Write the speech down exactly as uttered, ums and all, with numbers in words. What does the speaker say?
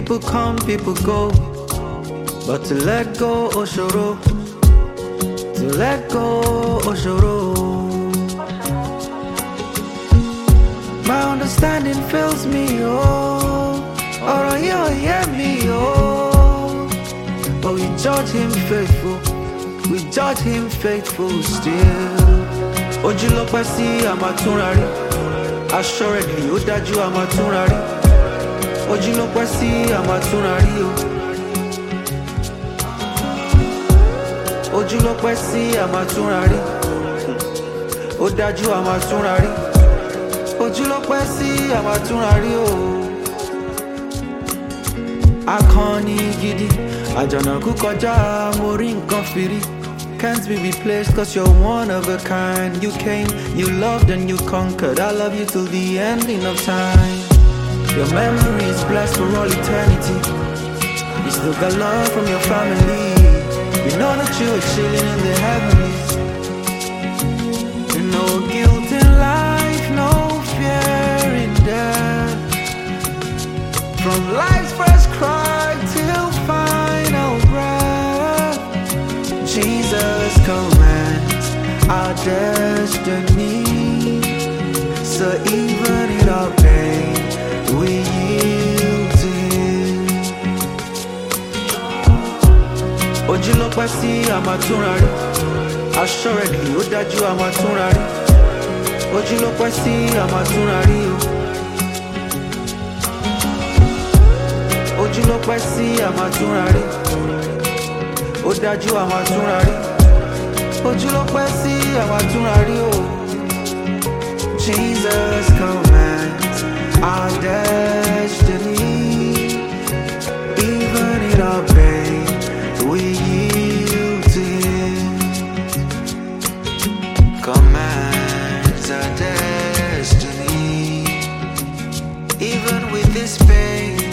People come, people go, but to let go, Oshoro. To let go, Oshoro. My understanding fails me, oh. Or you hear me, oh. But we judge him faithful. We judge him faithful still. Ojulope si amatunrari. Assuredly, ó dájú amatunrari. Ojulope si amatunrari, oh. Ojulope si amatunrari. Ó dájú amatunrari. Ojulope si amatunrari, oh. Akọni gidi, àjànàkú kọjá, mo rí nǹkan fìrí. Can't be replaced cause you're one of a kind. You came, you loved and you conquered. I love you till the ending of time. Your memory is blessed for all eternity. You still got love from your family. You know that you are chilling in the heavenlies. No guilt in life, no fear in death. From life's first cry till final breath, Jesus commands our destiny. So even in our pain, we yield to Him. Ojulope si amatunrari. Assuredly, ó dájú amatunrari. Ojulope si amatunrari, oh. Ojulope si amatunrari. Ó dájú amatunrari. Ojulope si amatunrari, oh. Jesus commands our destiny. Even in our pain, we yield to Him. Commands our destiny. Even with this pain,